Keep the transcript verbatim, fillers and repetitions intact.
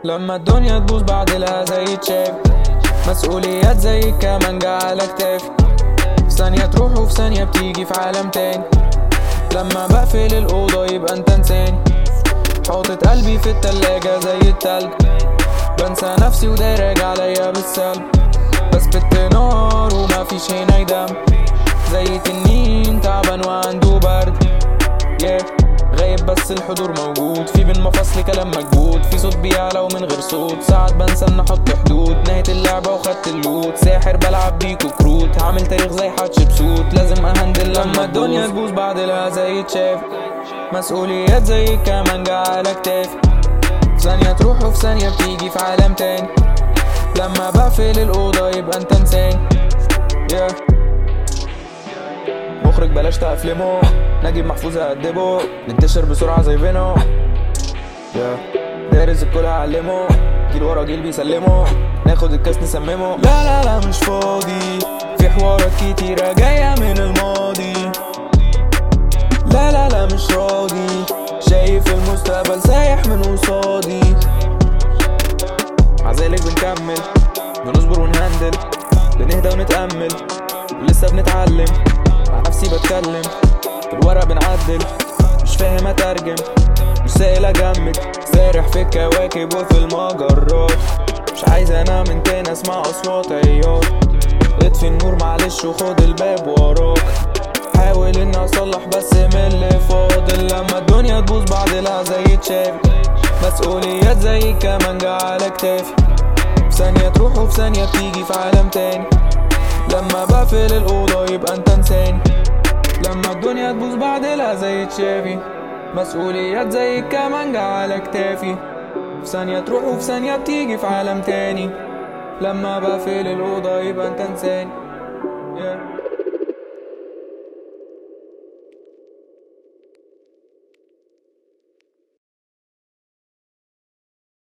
لما الدنيا تبوظ بعدلها زي تشاف، مسؤوليات زي الكمانجة على كتافي، في ثانية تروح وفي ثانية بتيجي في عالم تاني. لما بقفل الأوضة يبقى انت انساني، حاطط قلبي في التلاجة زي التلج، بنسى نفسي وده راجع عليا بالسلب، بثبت نار ومفيش هنا دم، زي تنين تعبان وعنده برد. yeah. غايب بس الحضور موجود، في بين مفاصلي كلام مكبوت، في صوت بيعلى ومن غير صوت، ساعات بنسى ان احط حدود، نهاية اللعبة وخدت اللوت، ساحر بلعب بيكو كروت، هعمل تاريخ زي حتشبسوت، لازم اهندل لما الدنيا تبوظ بعدلها زي تشاف، مسؤوليات زي الكمانجة على كتافي، في ثانية تروح وفي ثانية بتيجي في عالم تاني. لما بقفل الأوضة يبقى انت انساني. yeah. مخرج بلاش تأفلمه، نجيب محفوظ هقدمه، ننتشر بسرعة زي فينو. yeah. دارس الكل هعلمه، جيل ورا جيل بيسلمه، ناخد الكاس نسممه. لا لا لا مش فاضي، في حوارات كتيرة جاية من الماضي. لا لا لا مش راضي، شايف المستقبل سايح من قصادي. عذالك بنكمل، بنصبر ونهندل، بنهدى ونتأمل، لسه بنتعلم، مع نفسي بتكلم، في الورق بنعدل، مش فاهم اترجم، مش سائل اجمد، سارح في الكواكب وفي المجرات، مش عايز انام من تاني اسمع اصوات عياط، اطفي النور معلش وخد الباب وراك، حاول اني اصلح بس من اللي فاضل. لما الدنيا تبوظ بعدلها زي تشافي، مسؤوليات زي الكمانجة على كتافي، في ثانية تروح وفي ثانية بتيجي في عالم تاني. لما بقفل الأوضة يبقى انت انساني. لما الدنيا تبوظ بعدلها زي تشافي، مسؤوليات زي الكمانجة على كتافي، في ثانية تروح وفي ثانية بتيجي في عالم تاني. لما بقفل الأوضة يبقى انت انساني. yeah.